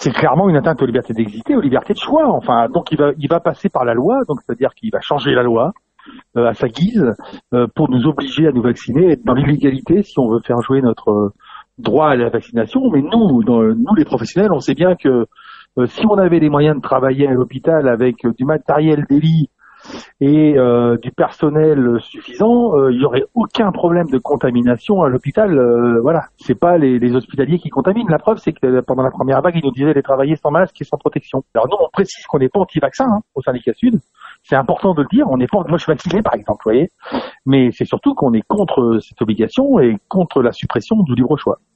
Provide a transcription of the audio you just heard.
c'est clairement une atteinte aux libertés d'exister, aux libertés de choix. Enfin, donc il va passer par la loi, donc c'est-à-dire qu'il va changer la loi à sa guise pour nous obliger à nous vacciner, être dans l'illégalité si on veut faire jouer notre droit à la vaccination. Mais nous les professionnels, on sait bien que si on avait les moyens de travailler à l'hôpital avec du matériel d'élite et du personnel suffisant, il y aurait aucun problème de contamination à l'hôpital. Voilà, c'est pas les hospitaliers qui contaminent. La preuve, c'est que pendant la première vague, ils nous disaient de travailler sans masque et sans protection. Alors nous, on précise qu'on n'est pas anti-vaccin au syndicat Sud. C'est important de le dire. On n'est pas. Moi, je suis vacciné, par exemple, vous voyez. Mais c'est surtout qu'on est contre cette obligation et contre la suppression du libre choix.